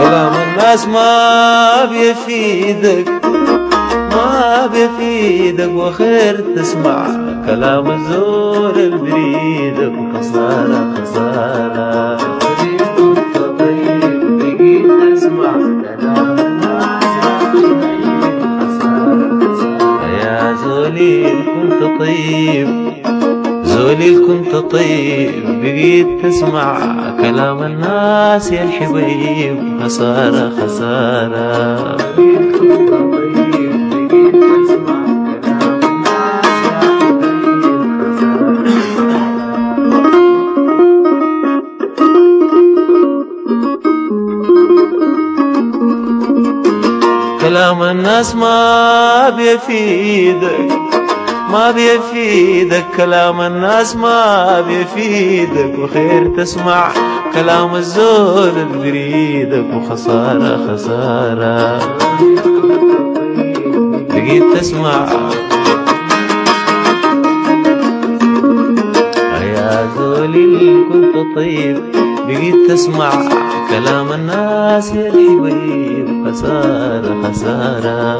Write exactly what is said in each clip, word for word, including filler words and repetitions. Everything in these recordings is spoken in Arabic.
كلام الناس ما بيفيدك ما بيفيدك وخير تسمع كلام الزور اللي بريدك خسارة خسارة. كنت طيب بقيت اسمع كلام يا زولي كنت طيب زولي كنت طيب بقيت تسمع كلام الناس يا الحبيب خسارة خسارة. كلام الناس ما بيفيدك ما بيفيدك كلام الناس ما بيفيدك وخير تسمع كلام الزول اللي بريدك وخسارة خسارة. بقيت تسمع يا زولي كنت طيب بقيت تسمع كلام الناس يا الحبيب خسارة خسارة.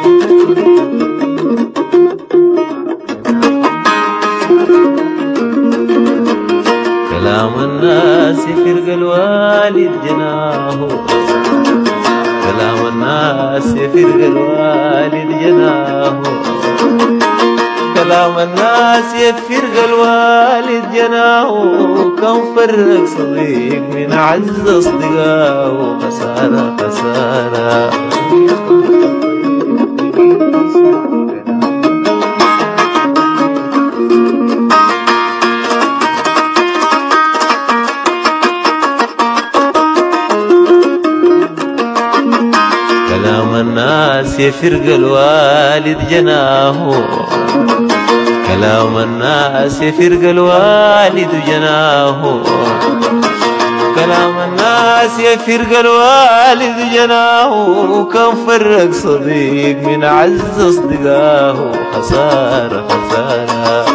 كلام الناس يفرق الوالد جناه كلام الناس يفرق الوالد جناه كلام الناس يفرق الوالد جناه كم فرق صديق من أعز أصدقائه خسارة خسارة. كلام الناس يفرق الوالد جناه كلام الناس يفرق الوالد جناه كلام الناس يفرق الوالد جناه كم فرق صديق من أعز أصدقائه خسارة خسارة.